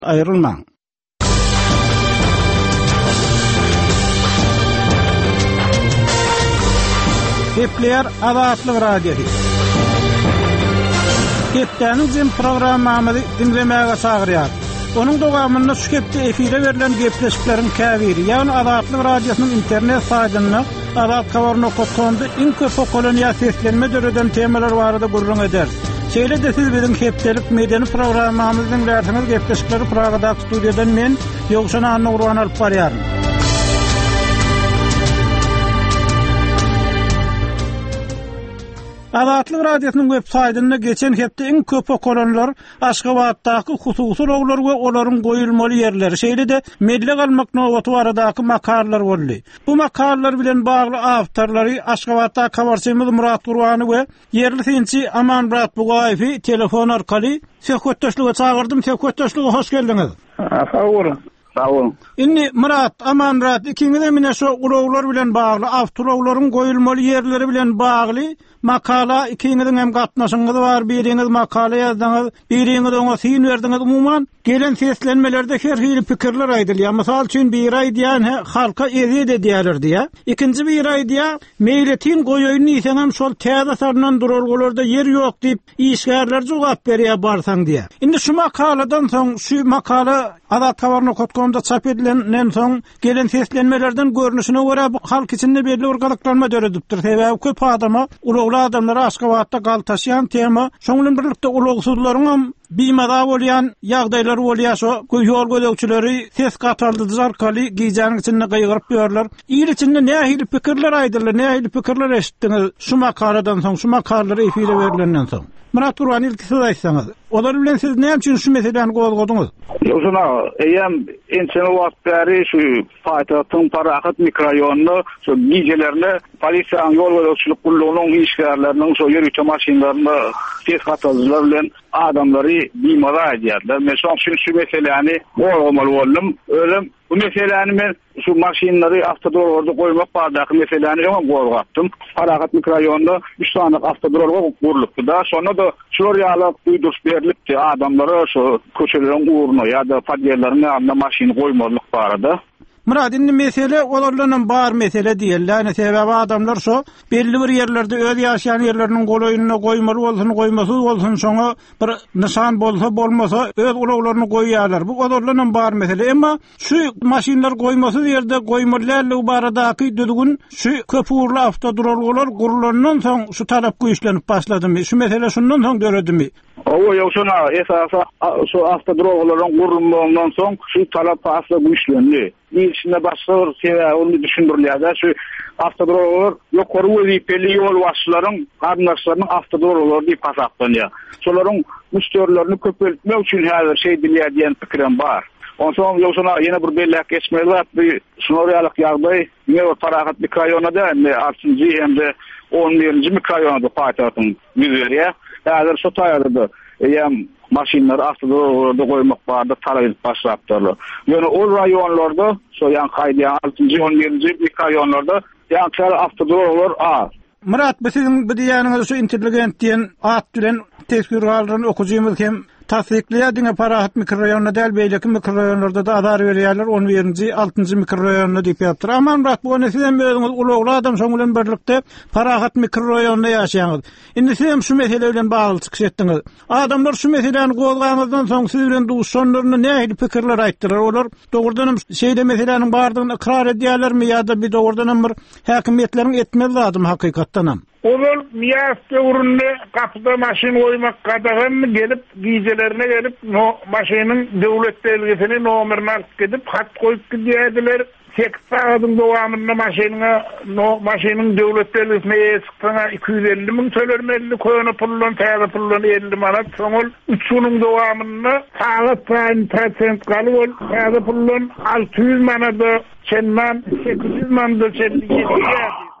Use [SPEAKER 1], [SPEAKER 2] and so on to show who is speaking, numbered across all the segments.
[SPEAKER 1] Ayrılmaň. Gepler Azatlyk Radiosu. Gepleriniň programmamy dinlemäge çagyrýar. Onun dowamında şu gepde efire verilen gepleşikleriň käbiri, ýani Azatlyk Radiosynyň internet saýtyna azatkabar.com'da iň köp okulanyň seslenme döreden temalar barada gurrun eder. Şeýle de siz biziň hepdelik medeni programmamyzyň därsiniz gepleşikleri Pragada studiýadan men Ýogşan Anurwan alyp barýarym. Azatlyk Radiosynyň web saýtyna geçen hepde iň köp okulanlar Aşgabatdaky hususy roglar we olaryň goýulmaly ýerleri, şeýle de Medle galmak nowaty baradaky makallar boldy. Bu makallar bilen bagly awtorlary Aşgabatda kabarçymyz Murat Gurwany we yerli synçy Aman Murat Bugaýewy telefon arkaly söhbetdeşlige çağırdım. Söhbetdeşlige hoş geldiňiz.
[SPEAKER 2] Sağ olun.
[SPEAKER 1] Inni Murat, Aman Murat, ikiňiz emine şu uroglar bilen bagly, awtorlaryň goýulmaly ýerleri bilen bagly makala ikiňiziň hem gatnaşyňyz bar, biriňiz makala ýazdyňyz, biriňiz oňa syn berdiňiz. Umumyň gelen seslenmelerde her hili pikirler aýdylýar. Mysal üçin bir aýdýan halka ezi de diýerlerdi ýa. Ikinji bir aýdýa meýletin goýoyny ýeseňem şol täze sarnan durulgularda yer ýok diýip işgärler jogap berýär barsaň diýär. Indi şu makaladan soň şu makala Azatkabar.com'da çap edilenden soň gelen seslenmelerden görnüşine görä bu halk içinde belli organyklanma döredipdir. Sebäbi köp adama ulugly adamlar Aşgabatda galtaşýan tema, şoňla birlikde ulugsuzlaryň bimada bolýan ýagdaýlar bolýar, şo ýol gödekçileri ses gatarlydylar arkaly giýjanyň içinde gaýgyryp ýörler. İl içinde nähili pikirler aýdyldy, nähili pikirler eşitdiňiz şu makaladan soň, şu makalary efire berilenden soň. Murat Gurwany ilki söz aýtsaňyz. Olar bilen siz näme üçin şu meseleni gozgodyňyz?
[SPEAKER 2] Ýogşana, eýem ençe wagt bäri şu paýtagyň Parahat mikroraýonuny şu giýjelerini polisiýanyň ýol gödekçilik gullugynyň işgärleriniň şu ýerüçe maşinalaryny ses gatarlylar bilen adamlary bimada edýärler. Men şu meseleni gozgomaly boldum. Ölüm bu meseleni men şu maşinlary avtodorga goýmak bardaky meseleni ýa-da gozgatdym. Parahat mikroraýonunda 3 tane avtodorga gurulupdy da, şonu da şol ýaly duýduş berilipdi adamlara şu köçeleriň uğruna ýa-da padýerlerine anda maşiny goýmalyk barada.
[SPEAKER 1] Murat, indi mesele olarlaryň bar mesele diýerler. Sebäbi adamlar şu belli bir ýerlerde öz ýaşaýan ýerleriniň goloýunyna goýmaly bolsun, goýmasy bolsun, şoňa bir nişan bolsa bolmasa öz uluglaryny goýýarlar. Bu olarlaryň bar mesele. Emma şu maşinler goýmasy ýerde goýmalylarly baradaky düzgün şu köp uğurlu avtodurolgular gurulandan soň şu talap güýçlenip başladymy. Şu mesele şundan soň döredimi?
[SPEAKER 2] O ýokşana esasa şu avtodurolguların gurulmagynyň soň şu talap asla güýçlendi. İçinde başka bir sebäbi onu düşündirilýär. Şu avtodorlar ýokary wezipeli ýol başçylaryň garnaşlarynyň avtodorlar diýip hasaplanýar. Şolaryň müşterilerini köpeltmek üçin häzir şey dilýär diýen pikirim bar. Onsoň ýokşana ýene bir bellek geçmeli bir şoňraýalyk ýagdaý ýene Parahat mikroraýonunda artjy hemde 11-nji mikroraýonda paýtagyň ýüzberýär. Häzir şu taýyardy. Eýem maşinler avtodorda goýmak barda talap başlapdylar. Ýöne ol raýonlarda, şo ýan gaýdýan 6-njy 11-nji mikroraýonlarda ýan avtodorlar az.
[SPEAKER 1] Murat, siziň bu diýäniňiz şu intelligent diýen at bilen teskür galyryny okujymyz hem tasdikleýärdiňe Parahat mikroraýonuna däl beýleki mikroraýonlarda da azar berýärler 11-nji 6-njy mikroraýonuna diýip ýapdyr. Aman Murat, bu nesiden özüňiz ulugly adam şoň bilen birlikde Parahat mikroraýonunda ýaşaýaňyz. Indi siz şu mesele bilen bagly çykyş etdiňiz. Adamlar şu meseleni gozganyndan soň siz bilen duşanlaryna nähili pikirler aýtdylar. Olar dogrudan şeýle meseleniň bardygyny ikrar edýärlermi ýa-da bir dogrudan bir häkimetleriň etmeli lazım hakykatdan hem?
[SPEAKER 3] Olar miyas döwründe kapyda maşin goýmak gadagyn gelip giýjelerine gelip no maşynyň döwlet belgesini nomerini alyp gidip hat goýup gidýärdiler. 8 sagatyň dowamında maşynyň döwlet belgesine ýetişýär 250 000 tölermeli köýüne pullan täze pullan 50 manat soňul 3 ýylyň dowamında sagat saýyn prosent galyp täze pullan 600 manat çenman 800 manat çenli ýetýär.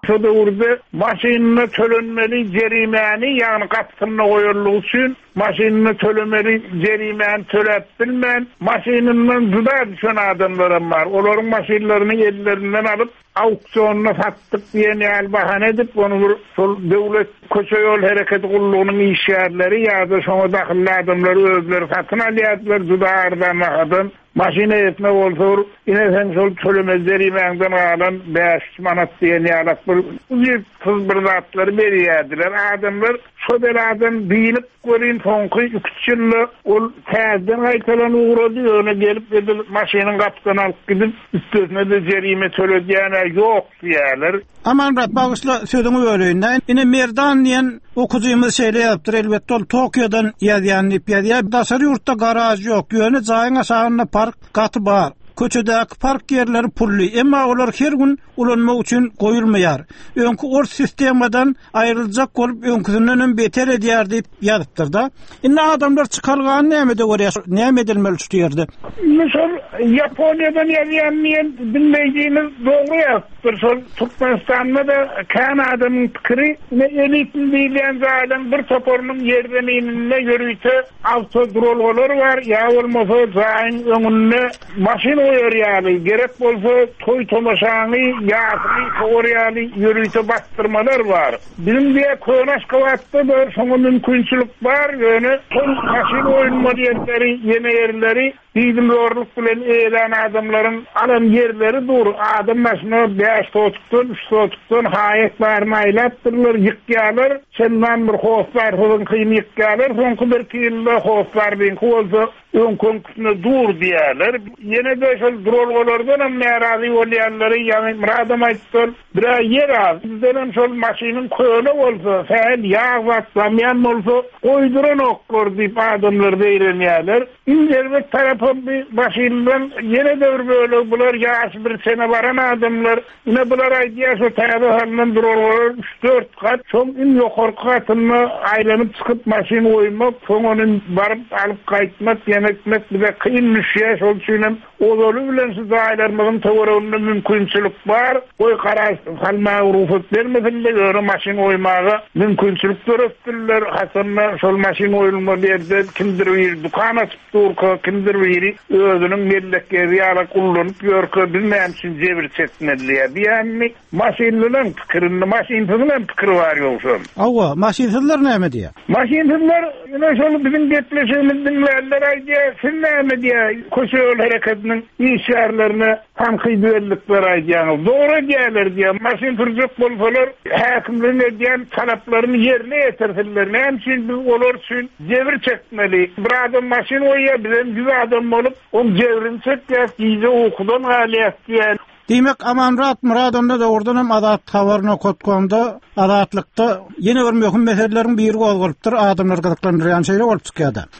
[SPEAKER 3] Şu döwürde maşynyna tölenmeli jerimeni ýagny gatsyna goýarlygy üçin maşynyna tölemeli jerimeni töläp bilmän maşynyndan juda düşen adamlar bar. Olaryň maşynlaryny ellerinden alyp auksionuna satdyk diýen ýaly bahane edip onu şol döwlet köçe ýol hereketi gullugynyň işgärleri ýa-da şoňa dahil adamlar özleri satyn alýardylar juda ardan maşina etme bolsa inen şol tölemezleri mäňden alan 5 manat diýen ýaly bir kız bir zatları berýärdiler. Adamlar şo beladan bilinip görýän soňky 3 ýylly ol täzeden gaýtalan ugrady öne gelip maşynyň gapysyny alyp gidip üstüne de jerime töledýän ýok diýerler.
[SPEAKER 1] Aman Murat bagysla sözüňi böleýin. Ine Merdan diýen okujymyz şeýle ýapdyr elbetde ol Tokyodan ýazýan ýa dasary ýurtda garaj ýok. Ýöne jaýyň aşagyna park gaty bar. Köçedäki park yerleri pully, emma olar her gün ulanmak üçin goýulmaýar. Öňkü ort sistemadan aýryljak bolup öňküsinden beter edýär diýip ýazypdyr da. Indi adamlar çykargany nämede görýär? Näme edilmeli şu ýerde?
[SPEAKER 3] Mesela Japonya'dan ýazýan bilmeýdiginiz dogry ýazypdyr. Şol Türkmenistanda da Kanada'nın pikiri ne elitin diýilen zaýdan bir topornyň yerden inine ýörüýte autodrolgolar bar, ýa bolmasa zaýyn öňünde maşyn ýörýärli. Gerek bolsa toý tomaşany ýa-da ýörýärli ýörüýte bastyrmalar bar. Bizim diýe Könaş kawatda bir şoňa mümkinçilik bar, ýöne maşyn oýunma ýerleri, ýene ýerleri bizim zorluk bilen eýlen adamlaryň alan yerleri dur. Adam maşyna 5 totukdan 3 totukdan haýat barmaýlapdyrlar, ýykýarlar. Şendan bir howslar hoýun kyn ýykýarlar. Soňky bir ýylda howslar bilen howza öňküňküne dur diýerler. Ýene de şol drolgolardan hem narazy bolýanlary ýa-ni muradam aýtdylar. Bir ýer az. Bizden şol maşynyň köle bolsa, sen ýa-da samyan bolsa, goýduran oklar diýip adamlar beýrenýärler. İnderbe tarapy bir maşyndan ýene de bir böle bular ýaş bir sene baran adamlar. Ine bular aýdýar şu täze halyndan drolgolar 3-4 kat şol in ýokarky katyny aýlanyp çykyp maşyny oýmak, soňony baryp alyp gaýtmak etmek bize kıyın düşüyor. Şol üçin oğlu bilen siz ailelermizin töweründe mümkinçilik var. Oy karaş halma urufet vermesinde göre maşin oymağa mümkinçilik görüpdürler. Hasanna şol maşin oyulma yerde kimdir bir dukan açıp durka, kimdir biri özünün mellekleri yala kullanıp yorka bilmeyen için cebir çekmediler. Yani maşinlilerin fikirinde, maşinsizlerin fikri var yoksa.
[SPEAKER 1] Ava, maşinsizler ne diye?
[SPEAKER 3] Maşinsizler yine şol bizim getleşimiz dinlerler aydiye, sen ne diye koşu yol hareketinin işyerlerine tanqid edildikler aydiyanız. Doğru diyeler diye, maşin turcuk bolsalar hakimlerin ediyen talaplarını yerine yetirsinler. Ne için biz olur için cevir çekmeli. Bir adam maşin oyabilen, bir adam olup on cevrini çekmeyek, iyice okudan aliyek diyen.
[SPEAKER 1] Demek Aman Muradonda da oradan hem adat tavarına kotkonda, adatlıkta yeni bir mühim meselelerin biri olgulypdyr, adamlar gıdıklandıran şeyler olup çıkýar da.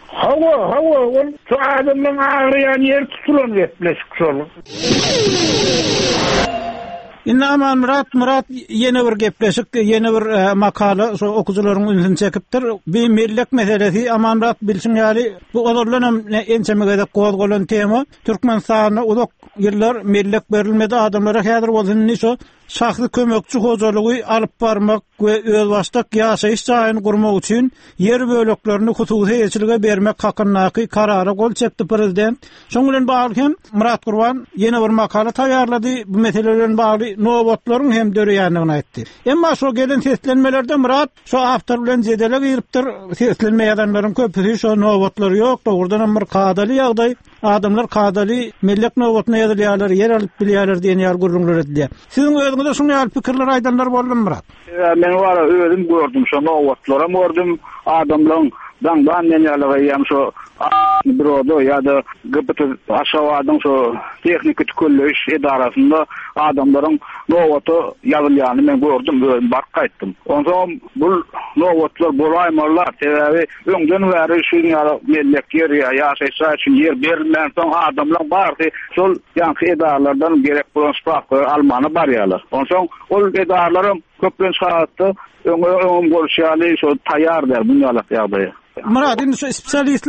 [SPEAKER 3] Hava, şu adamın ağrıyan yer tutulan yetleşik şolu.
[SPEAKER 1] Inna Aman Murat yeni bir gepleşik, yeni bir makala okucuların ünsün çekipdir. Bir millek meselesi Aman Murat bilsin ýaly bu olurlanam ençemegede gozgolan tema Türkmenistan'a uzak yıllar millek berilmedi adamlara häzir bolsun niso şahsy kömekçi hojalygy alyp barmak we öz başdak ýaşaýyş jaýyny gurmak üçin yer böleklerini hususy eçilige bermek hakynaky karara gol çekdi prezident. Şoň bilen bagly Murat Gurban yeni bir makala taýýarlady. Bu meselelerin bagly nowatlaryň hem döreýändigini aýtdy. Emma şo gelen seslenmelerde Murat şo awtor bilen jedele giripdir. Seslenme ýadanlaryň köpüsi şo nowatlary ýok, dogrudan bir kadaly ýagdaý. Adamlar kadaly millek nowatna ýazylýarlar, yer alyp bilýärler diýen ýar gurrunlar edilýär. Siziň özüňizde şuny ýaly pikirler aýdanlar boldy Murat?
[SPEAKER 2] Men wara özüm gördüm şo nowatlara gördüm adamlaryň dan nenýärligi şo büroda ýa-da GPT aşawadan şo tehnik tükülleş edarasynda adamlaryň nowaty ýazylýany men gördüm, bark gaýtdym. Ondan bu nowatlar bolaýmarlar, sebäbi öňden bäri şu mellek yer ýaşaýşa üçin yer berilmän soň adamlar barky şol ýanky edarlardan gerek bolan sprak almany barýarlar. Ondan ol edarlarym köplen şahatda öňe bolşýaly şo taýýar der bu ýaly ýagdaýa.
[SPEAKER 1] Murat, indi şu spesialistler näme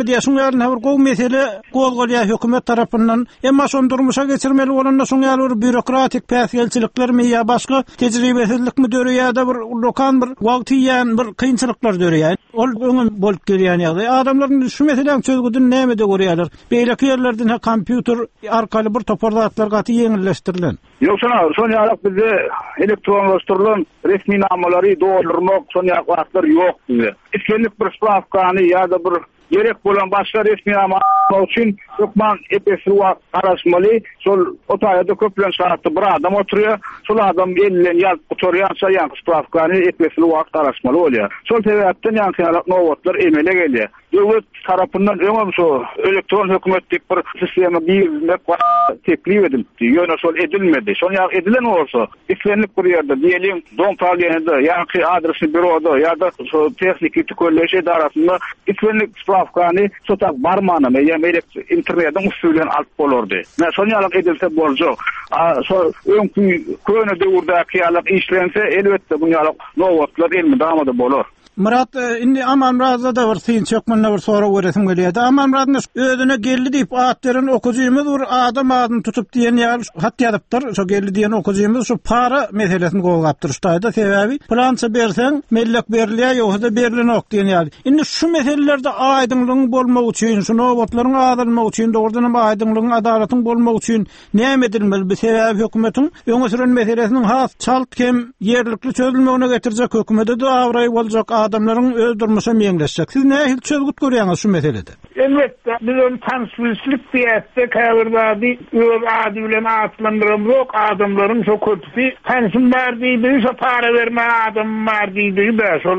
[SPEAKER 1] diýeşiň ýaly bir gowy mesele gozgolýar hökümet tarapyndan. Emma şonu durmuşa geçirmeli bolanda şoň ýaly bir bürokratik päsgelçiliklermi ýa başga tejribesizlikmi döreýär-de bir lokal bir wagt ýan bir kynçylyklar döreýär. Ol öňün bolup gelýän ýagdaý. Adamlaryň şu meseleň çözgüdün näme de görýärler? Beýleki ýerlerden kompýuter arkaly bir toparlatlar gaty ýeňilleşdirilen.
[SPEAKER 2] Yok son ýaly bizde elektronlaşdyrylan resmi namalary doldurmak son ýaly wagtlar ýok diýdi. Etkinlik bir spravkany ýa-da bir gerek bolan başga resmi nama üçin hökman EPS'e araşmaly. Sol otaýda köplen saatda bir adam oturýar. Sol adam elinden ýazyp oturýansa ýa spravkany EPS'e wagt araşmaly bolýar. Sol sebäpden ýa-da nowatlar emele gelýär. Döwlet tarapyndan öňem şu elektron hökümetlik bir sistema biýilmek teklif edildi. Ýöne şol edilmedi. Şol ýa edilen bolsa, islenlik bir ýerde diýelim, dom faýlygyny ýa-ki adresini büroda ýa-da şu tehnik kolleji edarasynda islenlik spravkany sotak barmanymy ýa internetten usulen alyp bolardy. Men şol ýaly edilse boljak. Şol öňkü köne döwürdäki ýaly işlense elbetde bu ýaly nowatlar elmi damada bolar.
[SPEAKER 1] Murat, indi Amanrazda da bir syn çökmänle bir sora göresim gelýär. Amanrazda özüne geldi diýip atlaryň okujymyz bir adam adyny tutup diýen ýaly hat ýazypdyr. Şo geldi diýen okujymyz şu para meselesini gowgapdyr. Ştaýda sebäbi plança berseň mellek berilýär ýa-da berilen ok diýen ýaly. Indi şu meselelerde aýdynlygyň bolmagy üçin, şu nowatlaryň adalmagy üçin, dogrudan aýdynlygyň adalatyň bolmagy üçin näme edilmeli? Bu sebäbi hökümetiň öňe süren meselesiniň has çalt kem ýerlikli çözülmegine getirjek, hökümete de awray boljak, adamlaryň öz durmuşa meňleşjek. Siz näme çözgüt görýäňiz şu meselede?
[SPEAKER 3] Elbette biz onu tanışmışlık diýetdik, häzirde öz ady bilen atlandyran yok, adamlaryň şo köpüsi tanışym bar diýdi, şo para berme adam bar diýdi,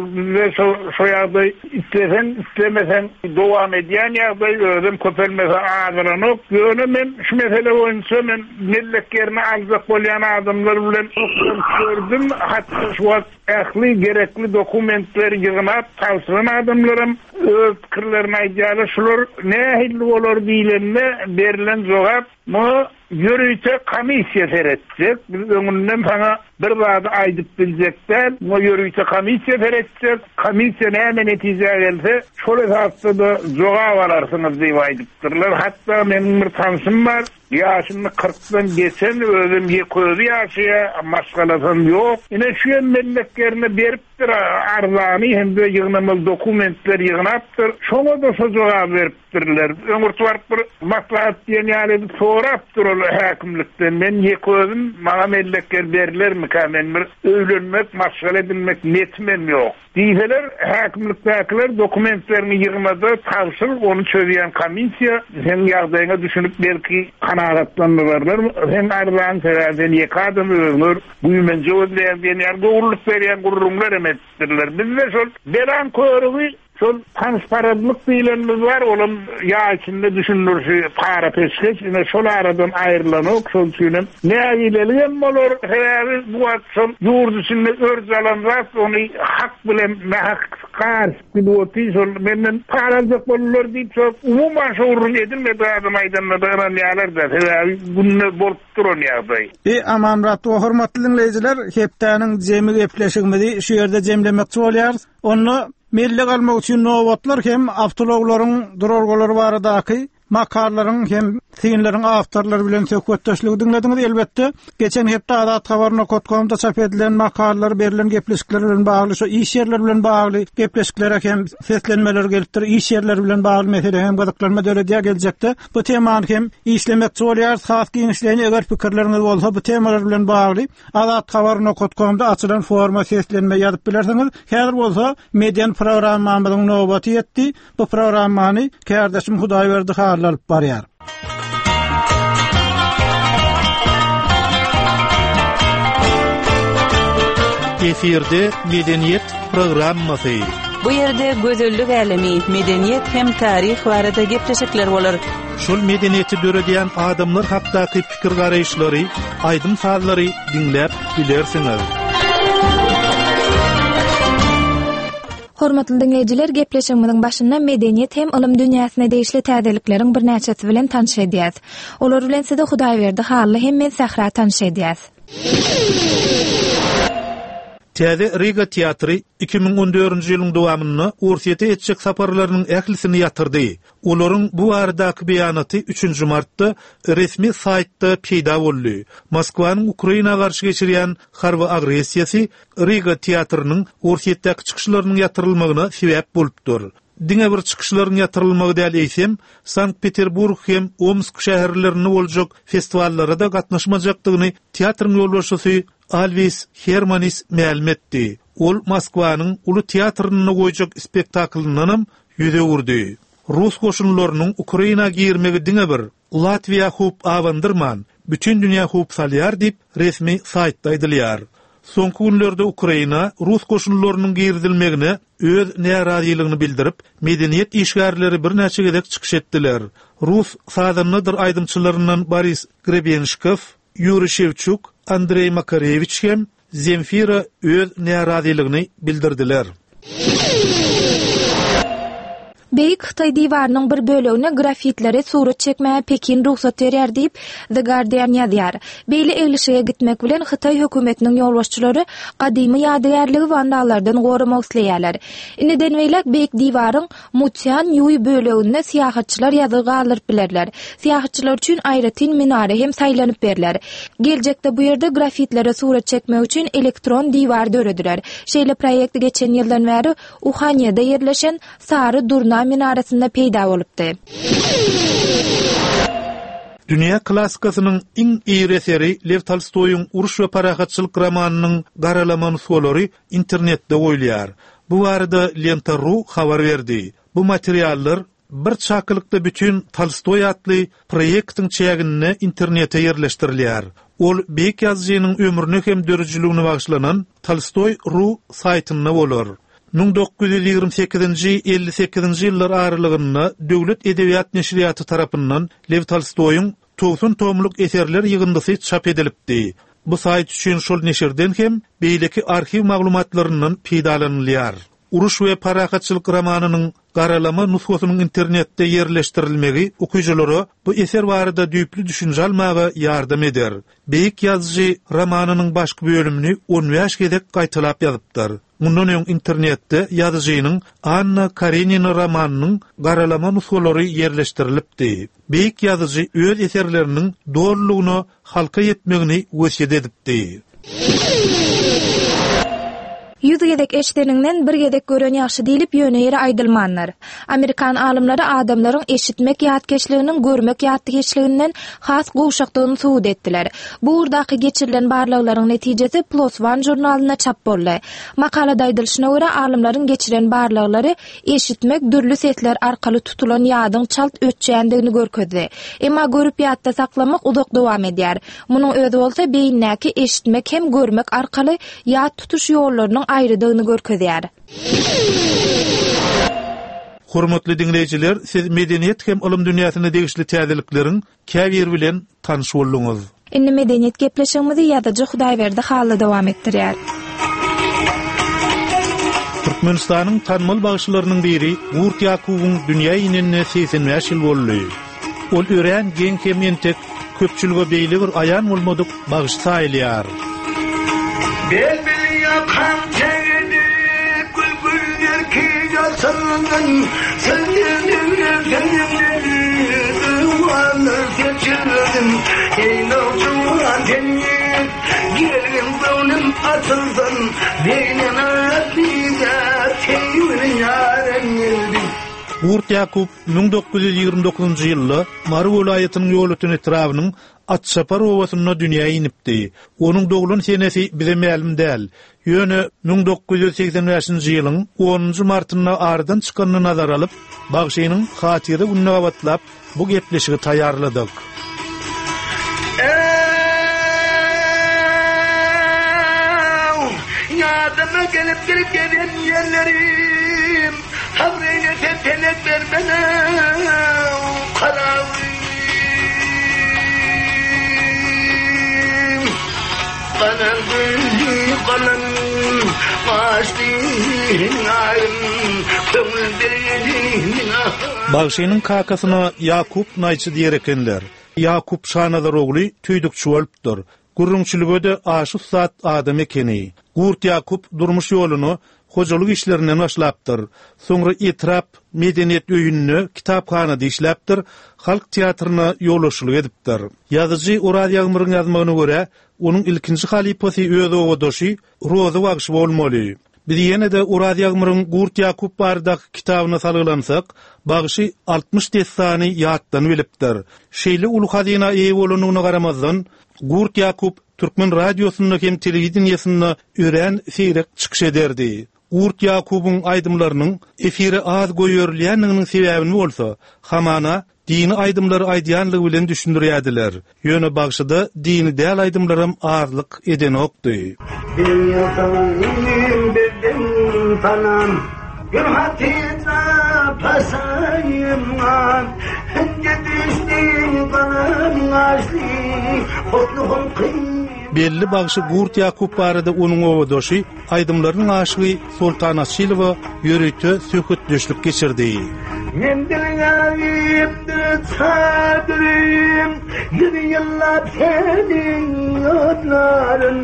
[SPEAKER 3] şo ýagdaý islesen islemesen dowam edýän ýagdaý özüm köpelmese adyranok. Ýöne men şu mesele boýunça men milleklerine alzak bolýan adamlar bilen gördüm, hatda şu ähli gerekli dokumentleri ýygnap tawsyran adamlarym öz pikirlerini aýdýarlar. Şular nähili bolar diýilende berilen jogap yürüyüşe komissiya seretjek. Biz öňünden sana bir zady aýdyp biljekler. Bu yürüyüşe komissiya seretjek. Komissiya näme netije gelse, şol esasda da jogap alarsyňyz diýip aýdypdyrlar. Hatda meniň bir tanşym bar. Ýaşyny 40-dan geçen özüm ýeközi ýaşya, maşgalasam ýok. Ine şu melleklerine beripdir arzany hemde ýygnamaly dokumentler ýygnapdyr. Şoňa da jogap beripdirler. Öňürtwar bir maslahat diýen ýaly sorapdyr ol häkimlikden. Men ýeközüm maňa mellekler berilermi? Men bir öýlenmek, maşgala edilmek netmem ýok. Diýseler häkimlikdekiler dokumentlerini ýygnady, tawsyr onu çözýän komissiya sen ýagdaýyna düşünüp belki kanagatlandylar. Sen arzan sebäpden ýek adam öňür buýmen jogdýan ýer gowurlyk berýän gurrumlar emetdirler. Bizde şol beran körügi şol transparentlik diýilenimiz bar, olam ýa içinde düşünürşi para peşkeç, ine şol aradan aýrylanyk, şol üçin näýilelim bolar, häzir bu akşam ýurt içinde örjalan rast, ony hak bilen mahkar piloti şol menden paralak bolar diýip şol umumyň şourun edilmedi adam aýdanda baran ýalar da häzir bunu bolup duran ýagdaý.
[SPEAKER 1] Amanrat, hormatly dinleýijiler, hepdäniň jemi gepleşigimizi şu ýerde jemlemekçi bolýar. Onu mellek almak üçin nowatlar hem awtologlaryň durargolary baradaky makarlaryň hem synlaryň awtorlary bilen söhbetdeşligi dinlediňiz. Elbetde geçen hepde Adat habarına.com'da çap edilen makallar, berilen gepleşikler bilen bagly, şu iş ýerleri bilen bagly gepleşiklere hem seslenmeler gelipdir. İş ýerleri bilen bagly mesele hem gadaklanma döredýär geljekde. Bu temany hem işlemekçi bolýar. Saf giňişlerini eger pikirleriniz bolsa bu temalar bilen bagly Adat habarına.com'da açylan forma seslenme ýazyp bilersiňiz. Häzir bolsa median programmamyzyň nowbaty ýetdi. Bu programmany kardeşim Hudaýberdi alyp barýar.
[SPEAKER 4] Efirde Medeniyet programmasy.
[SPEAKER 5] Bu ýerde gözellik alemy, medeniýet hem taryh barada gepleşikler bolar.
[SPEAKER 4] Şol medeniýeti döredýän adamlar hakdaky pikir garaýşlary, aýdym sazlary dinläp bilersiňiz.
[SPEAKER 6] Hormatly dinleyijiler, gepleşigimiň başynda medeniýet hem ilm dünýäsine değişli täzelikleriň bir näçesi bilen tanış edýäs. Olar bilen size Hudaýberdi Hally hem men Sahra tanış edýäs.
[SPEAKER 4] Täze Riga teatry 2014-nji ýylyň dowamyny ursiýete etjek saparlarynyň ählisini ýatyrdy. Olaryň bu aradaky beýanaty 3-nji martda resmi saýtda peýda boldy. Moskwanyň Ukraina garşy geçirýän harby agressiýasy Riga teatrynyň ursiýetdäki çykyşlarynyň ýatyrylmagyna sebäp bolupdyr. Diňe bir çykyşlaryň ýatyrylmagy däl eýsem, Sankt-Peterburg hem Omsk şäherlerinde boljak festivallara da gatnaşmajakdygyny teatryň ýolbaşçysy Alvis Hermanis ma'lum etdi. Ol Moskwanyň uly teatryny goýjak spektaklynyň ýüze urdy. Rus goşunlarynyň Ukraina girmegi diňe bir Latviýa hup awandyrman, bütün dünýä hup salýar diýip resmi saýtda aýdylýar. Soňky günlerde Ukraina Rus goşunlarynyň girdilmegine öz närazylygyny bildirip, medeniýet işgärleri bir näçe gedek çykyş etdiler. Rus sadanydyr aýdymçylaryndan Boris Grebenshkov, Yuri Shevchuk, Andrey Makarevich hem Zemfira öz närazylygyny bildirdiler.
[SPEAKER 6] Beýik Xitay diýwarynyň bir bölegine grafitleri surat çekmäge Pekin ruhsat berýär diýip The Guardian ýazýar. Beýle eglişige gitmek bilen Xitay hökümetiniň ýolbaşçylary gadymy ýadygärligi vandallardan gorumak isleýärler. Indiden beýlek beýik diýwaryň Mutian ýuý böleginde syýahatçylar ýazy galyryp bilerler. Syýahatçylar üçin aýratyn minare hem saýlanyp berler. Geljekde bu ýerde grafitlere surat çekmek üçin elektron diýwar döredilər. Şeýle proýekti geçen ýyldan bäri Uhanya'da ýerleşen Sary Durna minarasında peýda bolupdy.
[SPEAKER 4] Dünya klassikasynyň iň iri eseri Lev Tolstoy'un Uruş we parahatçylyk romanynyň garalama nusolary internetde goýulýar. Bu barada Lenta.ru habar berdi. Bu materiallar bir çakylykda bütün Tolstoy atly proýektiň çägine internete ýerleşdirilýär. Ol beýik ýazgynyň ömrüne hem dörjüligine bagşlanan Tolstoy.ru saýtyna bolar. 1928-58-nji ýyllar aralygynda Döwlet Edebiýat Neşriýaty tarapyndan Lev Tolstoy'un 90 tomluk eserler ýygyndysy çap edilipdi. Bu saýt üçin şol neşirden hem beýleki arxiw maglumatlaryndan peýdalanylýar. Uruş we parahatçylyk romanynyň garalama nusxasynyň internetde ýerleşdirilmegi okuýjylara bu eser barada düýpli düşünje almaga ýardam eder. Beýik ýazgy romanynyň başky bölümini 15 gedek gaýtalap ýazypdyr. Mundan öň internetde ýazgynyň Anna Karenina romanynyň garalama nusxalary ýerleşdirilipdi. Beýik ýazgy öz eserleriniň doğrulugyny halka ýetmegini wesiýet edipdi.
[SPEAKER 6] Yüz gedek eşiteninden bir gedek gören ýaşy diýilip ýöne ýere aýdylmanlar. Amerikan alymlary adamlaryň eşitmek ýatkeşliginiň görmek ýatkeşliginden has goşakdygyny suwd etdiler. Bu urdaky geçirilen barlyklaryň netijesi PLOS ONE jurnalyna çap boldy. Makalada aýdylyşyna görä alymlaryň geçiren barlyklary eşitmek dürli sesler arkaly tutulan ýadyň çalt ötjändigini görkezdi. Emma görüp ýatda saklamak uzak dowam edýär. Munyň özi bolsa beýindäki eşitmek hem görmek arkaly ýat tutuş ýollarynyň aýrydygyny görkezýär.
[SPEAKER 4] Hormatly dinleýijiler, siz medeniýet hem ulum dünýäsine degişli täzelikleriň käbir bilen tanyş bolduňyz.
[SPEAKER 6] Indi medeniýet gepleşigimizi ýazyjy Hudaýberdi haly dowam etdirýär.
[SPEAKER 4] Türkmenistanyň tanmal bagşylarynyň biri Gurt Yakubowyň dünýä ýynine 85 ýyl boldy. Ol ören geň hem entek köpçülüge beýle bir aýan bolmadyk bagş saýlýar.
[SPEAKER 7] Yakan çeğini gülgüller ki yasından Sözlerine duvarlar seçirdim Eylaucuğan teniyet gelin dönüm atıldan Beynine bize teyvini yaren geldim.
[SPEAKER 4] Gurt Yakup 1929-njy ýylda Mary welaýatynyň ýolutun etrawynyň Atşapar owasyna dünýäge inipdi. Onuň dogulun senesi bize ma'lum däl. Ýöne 1985-nji ýylyň 10-njy martyna ardan çykanyny nazar alyp, bagşynyň hatyry gününe gabatlap bu gepleşigi taýýarladyk.
[SPEAKER 7] Ýadyma gelip gelen ýerlerim Havreyne tepenek vermene Karavi Kanan gülü kanan Maşdin ayın Kömül beriyedin
[SPEAKER 4] Bagşynyň kakasyna Yakup naýçy diýer ekenler. Yakup şanadar ogly tüýdükçi bolupdyr. gurrunçylyga da aşy zat adam ekeni. Gurt Yakup durmuş ýoluny hojalyk işlerinden başlapdyr. Soňra etrap medeniýet öýünni kitaphanada işläpdir, halk teatryna ýoluşlyk edipdir. Ýazyjy Uraz Ýagmyryň ýazmagyna görä, onuň ilkinji halipasy öz owadoşy Roza Wagş bolmaly. Biz ýene-de Uraz Ýagmyryň Gurt Yakup bardak kitabyna salglansak, bagşy 60 destany ýatdan bilipdir. Şeýle uly hazyna eýe bolanyna garamazdan, Gurt Yakup Türkmen radiosyna hem telewizionyasynda ören seýrek çykyş ederdi. Gurt Yakup'un aydımlarının efiri az goýörlýändiginiň sebäbini bolsa, hamana dini aydımlary aýdýanlygy bilen düşündirýärdiler. Ýöne bagşyda dini däl aydymlarym azlyk eden okdy. Belli bagşy Gurt Yakup barada onuň owadoşy aydymlaryň aşygy Sultan Asylowa ýöretde söhbetleşlik geçirdi.
[SPEAKER 7] Men diňäýipdi sadrym, ýüri ýyllap seniň ýodlaryn,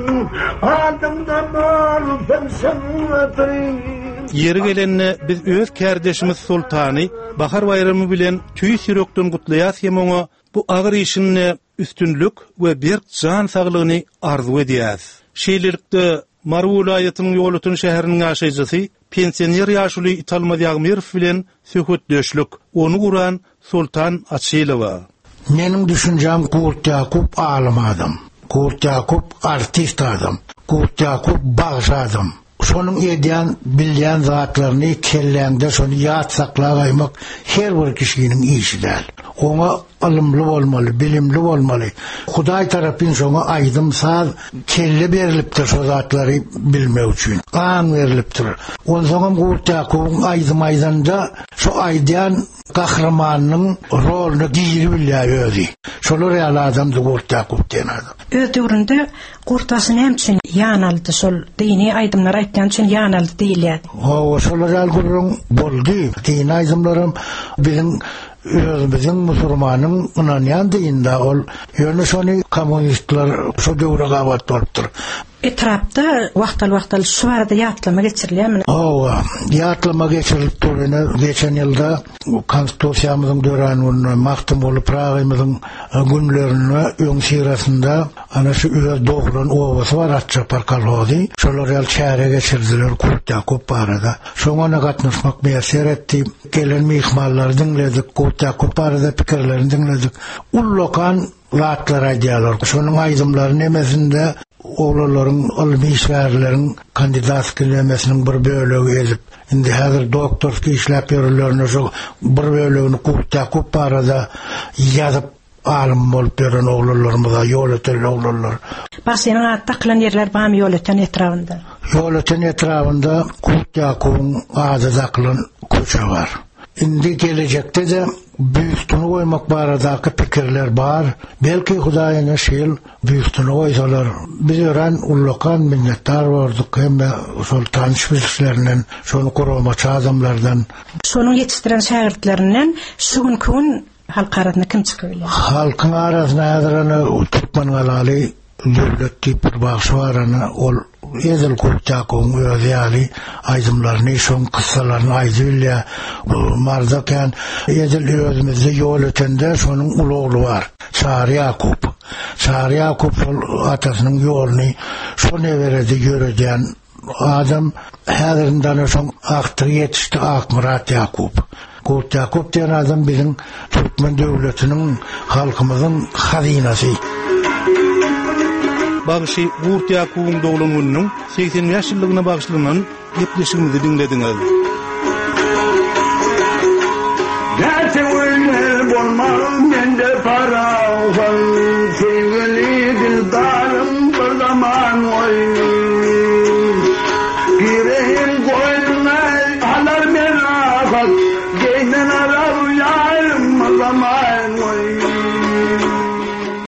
[SPEAKER 7] aldymda bolsam şaňatyrym.
[SPEAKER 4] Yeri gelenine biz öz kärdeşimiz Sultany bahar bayramy bilen tüý sürekden gutlaýas hem oňa bu agyr işine üstünlük we bir can saglygyny arzu edýäs. Şeýlelikde Marwul aýatynyň ýolutun şäheriniň ýaşaýjysy pensioner ýaşuly Italmaz Ýagmyrov bilen söhbetleşlik. Onu guran Sultan Asylowa.
[SPEAKER 8] Menim düşünjem Gurt Yakup alim adam. Gurt Yakup artist adam. Gurt Yakup bagşy adam. Şonuň edýän bilýän zatlaryny kelläňde şonu ýat saklaýmak her bir kişiniň işidir. Ona alımlı bolmaly, bilimli bolmaly. Hudaý tarapyn şoňa aýdym saz kelle berilipdir şo zatlary bilmek üçin. Gan berilipdir. Onsoňam Gurt Yakup aýdym aýdanda şo aýdýan kahramanyň roluny giýip bilýär. Şolar ýaly adam Gurt Yakup diýen adam.
[SPEAKER 9] Öz döwründe Gurtasyny hem üçin ýanaldy, şol dini aýdymlar aýtgan üçin ýanaldy diýilýär.
[SPEAKER 8] O şolar ýaly gurrun boldy. Dini aýdymlarym biziň özümizin musulmanyň ynanýan diýinde ol ýöne şonu kommunistler şo döwre gabat bolupdyr.
[SPEAKER 9] Etrapda wagtal şu barada ýatlama geçirilýärmi?
[SPEAKER 8] Ýatlama geçirilip durýany geçen ýylda konstitusiýamyzyň döwranyny mahdum bolup Pragymyzyň günlerini öň sirasynda ana şu öz dogran owasy bar atçapar kalody. Şolar ýaly şähere geçirdiler Gurt Yakup barada. Şoňa gatnaşmak meýer etdi. Gelen mihmanlar dinledik, Gurt Yakup barada pikirlerini dinledik. Ullokan zatlar aýdýarlar. Şonuň aýdymlaryny emesinde oğlanların, ilmi işgärlerin kandidat kilemesinin bir bölegi edip, indi häzir doktorski işläp ýörlerine şu bir bölegini Gurt Yakup barada ýazyp alim bolup ýören oğlanlarymyza ýol eten oğlanlar.
[SPEAKER 9] Basynyň ataqlan ýerler bam ýol eten etrafynda.
[SPEAKER 8] Ýol eten etrafynda Gurt Yakupyň ady zaklan köçe bar. Indi gelecekde de büyüktünü koymak baradaky pikirler bar. Belki Hudaýyna şeýl büyüktünü koysalar. Biz ören ullokan minnettar boldyk hem şol tanış bilişlerinden, şonu guramaçy adamlardan.
[SPEAKER 9] Şonuň ýetişdiren şähertlerinden şu gün halk kim çykýar?
[SPEAKER 8] Halkyň arasyna häzir Türkmen galaly döwlet bir bagşy bar, ol Edil Gurt Yakupyň öýeli aýdymlaryny şoň kıssalaryny aýdylýar. Marzakan Edil özümizde ýol ötende şonuň ulugly bar. Şahry Yakup. Şahry Yakup atasynyň ýoluny şo neberede ýöredýän adam häzirinden şoň aktyr ýetişdi Akmurat Yakup. Gurt Yakup diýen adam biziň Türkmen döwletiniň halkymyzyň hazinasy.
[SPEAKER 4] Bagşy Gurt Yakupyň doglanmagynyň 80 ýaşlygyna bagşlanan gepleşigimizi dinlediňiz.